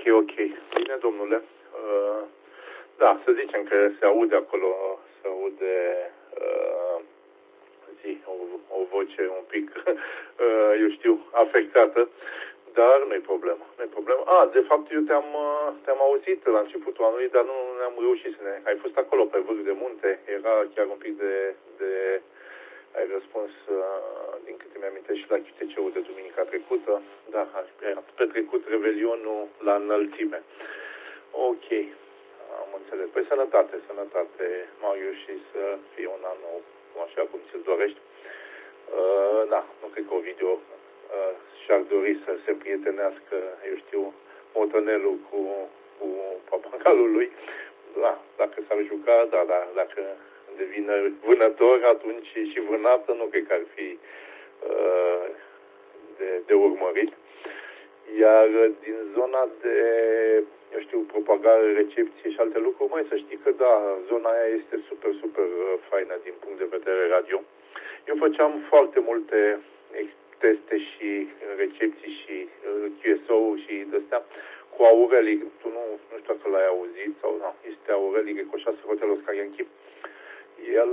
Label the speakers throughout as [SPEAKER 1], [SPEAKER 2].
[SPEAKER 1] ok. Bine, domnule. Da, să zicem că se aude acolo, se aude o voce un pic, eu știu, afectată, dar nu-i problemă. Nu-i problemă. De fapt, eu te-am auzit la începutul anului, dar nu ne-am reușit să ne... Ai fost acolo pe vârf de munte, era chiar un pic de ai răspuns, din câte mi-amintesc, și la QTC-ul de duminica trecută. Da, ai petrecut Revelionul la înălțime. Ok, am înțeles. Păi sănătate, Marius, și să fie un an nou, așa cum ți-l dorești. Da, nu cred că Ovidiu și-ar dori să se prietenească, eu știu, motonelul cu papagalul lui. Da, dacă s-ar juca, da, dacă devine vânător, atunci și vânată nu cred că ar fi de urmărit. Iar din zona de, eu știu, propagare, recepție și alte lucruri, mai să știi că da, zona aia este super, super faină din punct de vedere radio. Eu făceam foarte multe teste și recepții și QSO și de-astea cu Aureli. Tu nu știu dacă l-ai auzit sau nu, este Aureli Recoșase Hotel Oscar Ianchi. El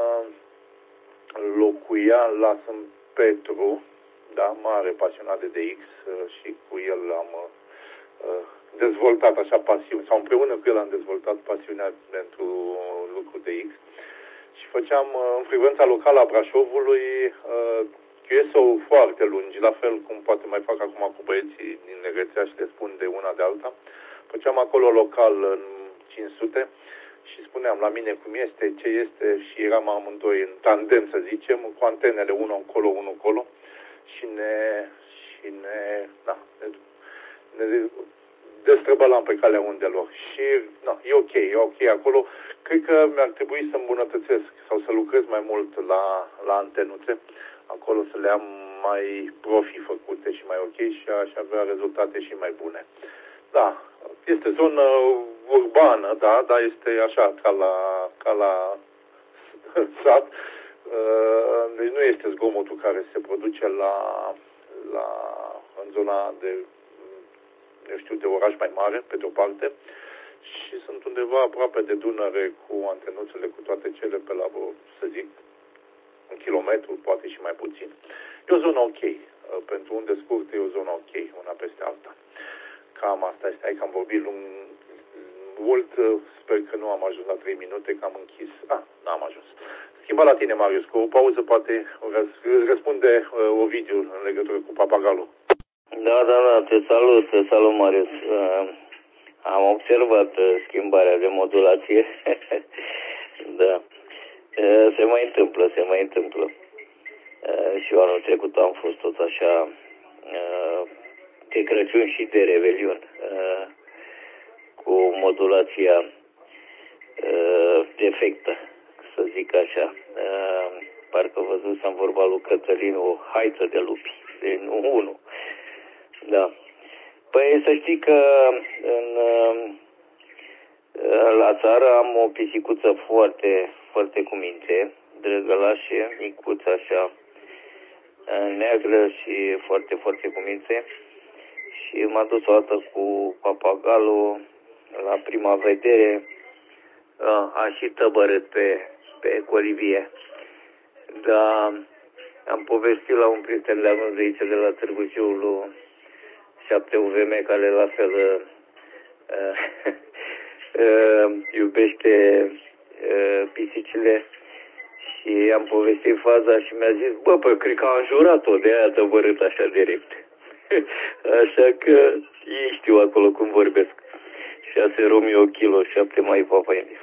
[SPEAKER 1] locuia la Sânt Petru, da, mare pasionat de DX și cu el am dezvoltat așa pasiune, sau împreună cu el am dezvoltat pasiunea pentru lucru DX și făceam în frecvența locală a Brașovului QSO foarte lungi, la fel cum poate mai fac acum cu băieții din rețea și le spun de una de alta. Făceam acolo local în 500 și spuneam la mine cum este, ce este și eram amândoi în tandem, să zicem, cu antenele unul încolo, unul încolo și ne destrăbălam pe calea undelor. Și e ok acolo. Cred că mi-ar trebui să îmbunătățesc sau să lucrez mai mult la antenuțe. Acolo să le am mai profi făcute și mai ok și aș avea rezultate și mai bune. Da, este zonă urbană, da, este așa, ca la sat. Deci nu este zgomotul care se produce în zona de, eu știu, de oraș mai mare, pe de o parte, și sunt undeva aproape de Dunăre cu antenuțele, cu toate cele pe la, să zic, un kilometru, poate și mai puțin. E o zonă ok. Pentru unde scurte e o zonă ok, una peste alta. Cam asta este. Hai că am vorbit mult. Sper că nu am ajuns la 3 minute, că am închis. N-am ajuns. Schimba la tine, Marius. Cu o pauză poate răspunde Ovidiu în legătură cu papagalul.
[SPEAKER 2] Da, te salut, Marius. Am observat schimbarea de modulație. Da. Se mai întâmplă. Și eu anul trecut am fost tot așa de Crăciun și de Revelion cu modulația defectă, să zic așa. Parcă văzusem vorba lui Cătălin, o haiță de lupi, nu unul. Da. Păi să știi că la țară am o pisicuță foarte, foarte cu minte, drăgălașe, micuță așa, neagră și foarte, foarte cu minte. Și m-a dus o dată cu papagalul la prima vedere, a și tăbărât pe colivie. Dar am povestit la un prieten de-al meu de aici, de la Târgu Jiu, 7 UVM, care la fel iubește pisicile, și am povestit faza și mi-a zis, păi cred că am jurat-o, de aia tăbărât așa direct. Așa că ei știu acolo cum vorbesc. 6 Romeo kilo, 7 mai Papaini.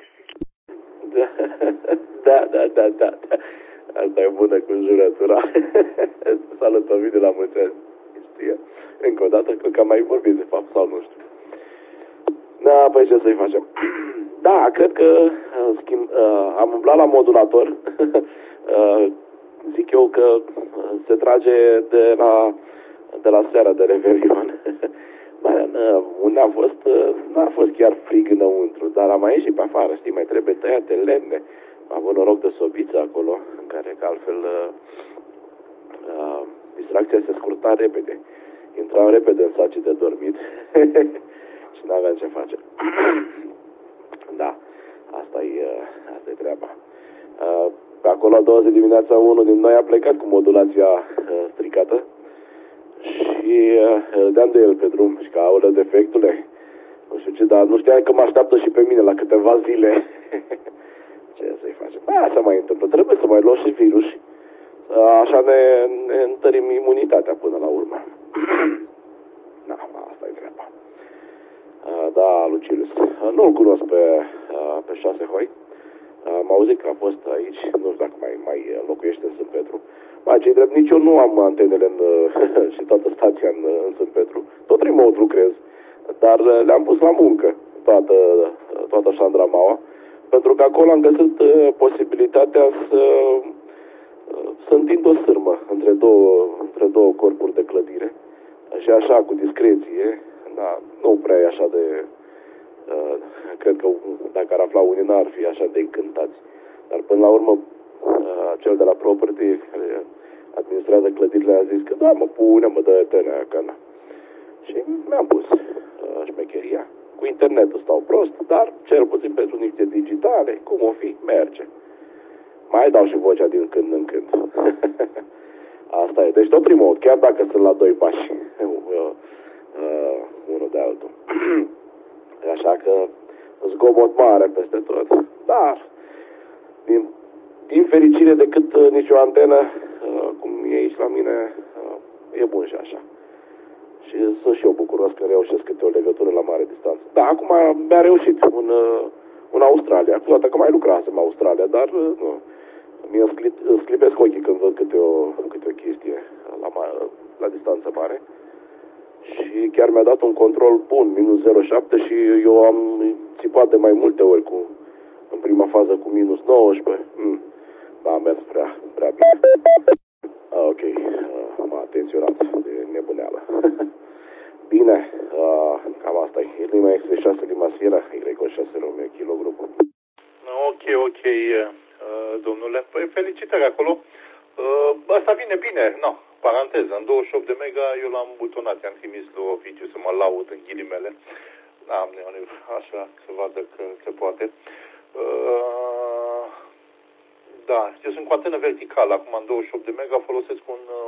[SPEAKER 3] Da. Asta e bună cu jurătura. Salut, Ovidiu, la mulți ani. Știe. Încă o dată, cred că am mai vorbit de fapt, sau nu știu. Da, păi ce să-i facem? Da, cred că am umblat la modulator. Zic eu că se trage de la seara de Revelion. Unde am fost, n-a fost chiar frig înăuntru, dar am mai ieșit pe afară, știi, mai trebuie tăiate lemne. Am avut noroc de sobiță acolo, în care, că altfel, distracția se scurta repede. Intram repede în saci de dormit și n-aveam ce face. Da, asta-i treaba. Pe acolo, a doua zi dimineața, unul din noi a plecat cu modulația stricată și râdeam de el pe drum și că, aoleu, defectule, nu știu ce, dar nu știam că mă așteaptă și pe mine la câteva zile. Ce să-i facem? Păi asta mai întâmplă, trebuie să mai luăm și virus. Așa ne întărim imunitatea până la urmă. Da, asta e treaba. Da, Lucilius. Nu-l cunosc pe 6 Hoi. Am auzit că a fost aici, nu știu dacă mai locuiește în Sânt Petru. Ce drept, nici eu nu am antenele și toată stația în Sânt Petru. Tot remote lucrez, dar le-am pus la muncă toată șandramaua, pentru că acolo am găsit posibilitatea să întind o sârmă între două corpuri de clădire și așa, cu discreție, da, nu prea e așa de... cred că dacă ar afla unii n-ar fi așa de încântați. Dar până la urmă, cel de la property care administrează clădirile a zis că da, mă dă tenea, că na. Și mi-am pus șmecheria. Cu internetul stau prost, dar cel puțin pentru niște digitale, cum o fi, merge. Mai dau și vocea din când în când. Asta e. Deci tot remote, chiar dacă sunt la 2 pași unul de altul. Așa că zgomot mare peste tot. Dar, din fericire, decât nicio antenă, cum e aici la mine, e bun și așa. Și sunt și eu bucuros că reușesc câte o legătură la mare distanță. Da, acum mi-a reușit în Australia, cu toate că mai lucrasem în Australia, dar nu. Mi-e sclipesc ochii când văd câte o chestie la distanță mare. Și chiar mi-a dat un control bun, -0,7, și eu am țipat de mai multe ori în prima fază cu -19. Da, a mers prea bine. Ok, m-a atenționat de nebuneală. Bine, cam asta e. Lima X6, Lima Sierra, Y6 Romeo, kilo grupul.
[SPEAKER 1] Ok, domnule. Păi felicitări acolo. Asta vine bine, no. Paranteză, în 28 de mega eu l-am butonat, i-am trimis lui Ovidiu să mă laud în ghilimele. Așa, să vadă că se poate. Da, eu sunt cu antenă verticală, acum în 28 de mega folosesc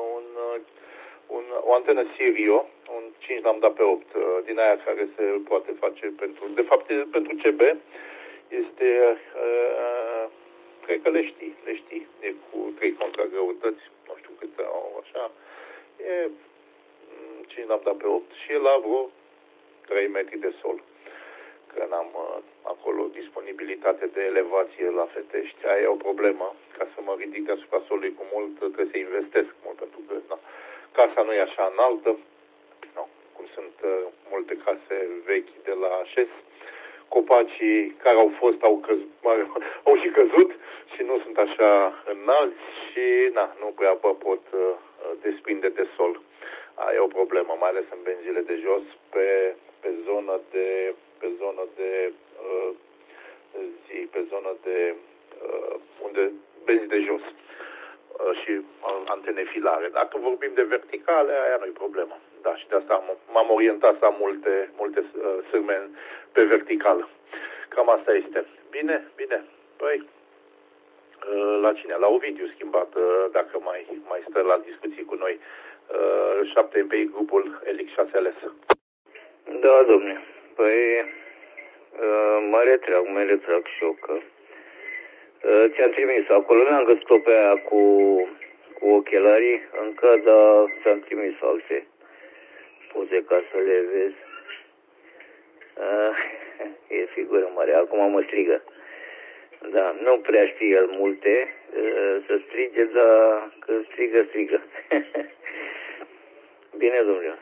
[SPEAKER 1] o antenă Sirio, un 5 lambda pe 8, din aia care se poate face pentru CB. Este, cred că le știi, e cu 3 contragreutăți, nu știu câte au, așa, e 5 lambda pe 8 și e la vreo 3 metri de sol. Că n-am acolo disponibilitate de elevație la Fetești. Aia e o problemă. Ca să mă ridic deasupra solului cu mult, trebuie să investesc mult, pentru că casa nu e așa înaltă. Cum sunt multe case vechi de la așez. Copacii care au fost au și căzut și nu sunt așa înalți și nu prea pot desprinde de sol. Aia e o problemă, mai ales în benzile de jos, pe zonă de unde benzi de jos și antene filare. Dacă vorbim de verticale, aia nu e problemă. Da, și de asta m-am orientat să am multe sârme pe verticală. Cam asta este. Bine. Păi, la cine? La Ovidiu schimbat, dacă mai stă la discuții cu noi. 7 MPI grupul LX6LS.
[SPEAKER 2] Da, domne. Păi, mă retrag și eu că ți-am trimis. Acolo n-am găsit-o pe aia cu ochelarii încă, dar ți-am trimis alte poze ca să le vezi. E figură mare. Acum mă strigă. Da, nu prea știe el multe să strige, dar când strigă. Bine, domnule.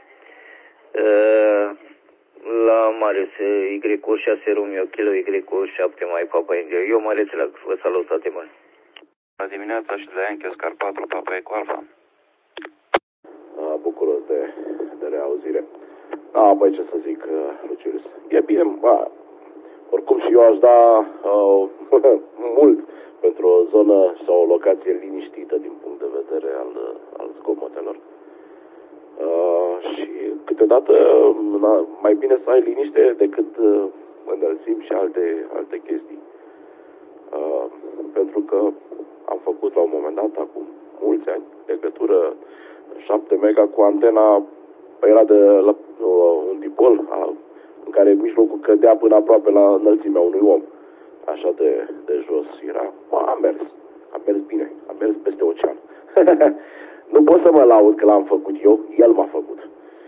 [SPEAKER 2] La Marius, Y6 Romeo, kilo Y7 mai Papa India. Eu mă retrag. Vă salut, toate bune.
[SPEAKER 4] La dimineața și de la Yankee Oscar 4, Papa Eco Alpha.
[SPEAKER 3] Bucuros de reauzire. Păi ce să zic, Lucilius. E bine, oricum și eu aș da mult pentru o zonă sau o locație liniștită din punct de vedere al zgomotelor. Și câteodată mai bine să ai liniște decât înălțimi și alte chestii. Pentru că am făcut la un moment dat, acum mulți ani, legătură 7 mega cu antena, era de la un dipol în care mijlocul cădea până aproape la înălțimea unui om. Așa de jos era. Am mers bine, am mers peste ocean. Nu pot să mă laud că l-am făcut eu, el m-a făcut.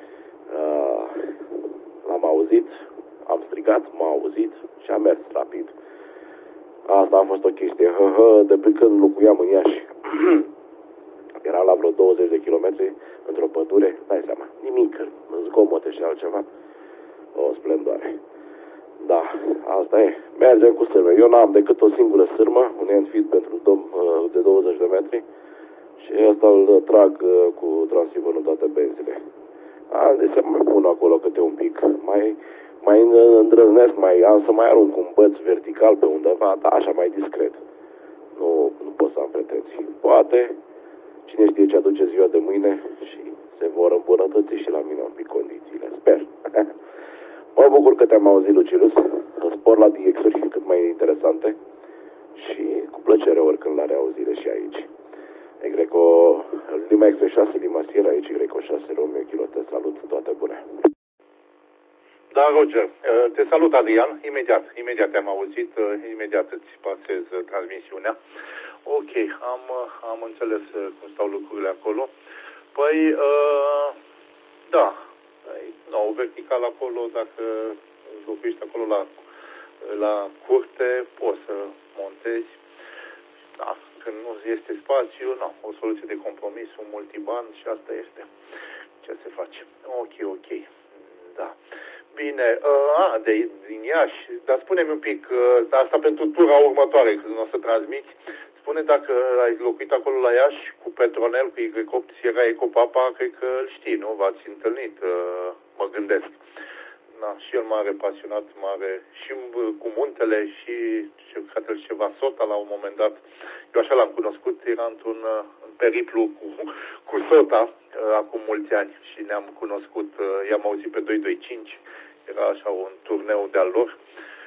[SPEAKER 3] L-am auzit, am strigat, m-a auzit și am mers rapid. Asta a fost o chestie, de pe când locuiam în Iași. Eram la vreo 20 de kilometri într-o pădure, dai seama, nimic, zgomote și altceva. O splendoare. Da, asta e. Mergem cu sârmă. Eu n-am decât o singură sârmă, un end-fit pentru de 20 de metri și ăsta îl trag cu transivor în toate benzile. Deci mai pun acolo câte un pic. Mai îndrăznesc, am să mai arunc un băț vertical pe undeva, dar așa mai discret. Nu pot să am pretenții. Poate, cine știe ce aduce ziua de mâine și se vor îmbunătăți și la mine un pic condițiile. Sper. Mă bucur că te-am auzit, Lucilius. Spor la DX-uri cât mai interesante și cu plăcere oricând la reauzire și aici. Lima X6, Lima Sierra, aici Y6, Romeo, Kilo, te salut, toate bune.
[SPEAKER 1] Da, Roger, te salut, Adrian, imediat te-am auzit, imediat îți pasez transmisiunea. Ok, am înțeles cum stau lucrurile acolo. Păi, da, nou vertical acolo, dacă locuiești acolo la curte, poți să montezi. Da, când nu este spațiu, nu, o soluție de compromis, un multiband și asta este ce se face. Ok, da. Bine, din Iași, dar spune-mi un pic, asta pentru tura următoare, când o să transmiți, spune dacă ai locuit acolo la Iași cu Petronel, cu Y8 Sierra Eco Papa, cred că îl știi, nu? V-ați întâlnit, mă gândesc. Da, și el mare pasionat, și cu muntele și cred ceva Sota la un moment dat. Eu așa l-am cunoscut, era într-un periplu cu Sota acum mulți ani și ne-am cunoscut, i-am auzit pe 225, era așa un turneu de-al lor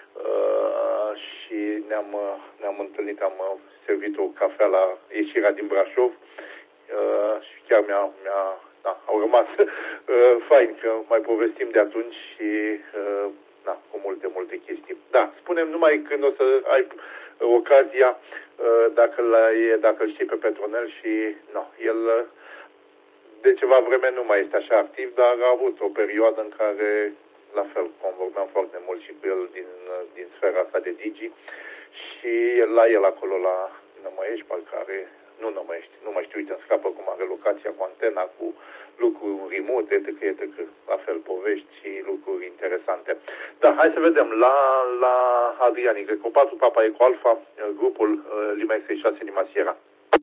[SPEAKER 1] și ne-am întâlnit, am servit o cafea la ieșirea din Brașov și chiar au rămas fain că mai povestim de atunci și cu multe chestii. Da, spune-mi numai când o să ai ocazia, dacă îl știi pe Petronel și el de ceva vreme nu mai este așa activ, dar a avut o perioadă în care la fel convorbeam foarte mult și cu el din sfera asta de Digi și la el acolo la Nămăiești, care nu mai știu, uite, îmi scapă cum are locația cu antena, cu lucruri remote, etc. La fel, povești și lucruri interesante. Da, hai să vedem. La Adrian, Y4 Papa Eco Alpha, grupul Lima X6 Lima Sierra.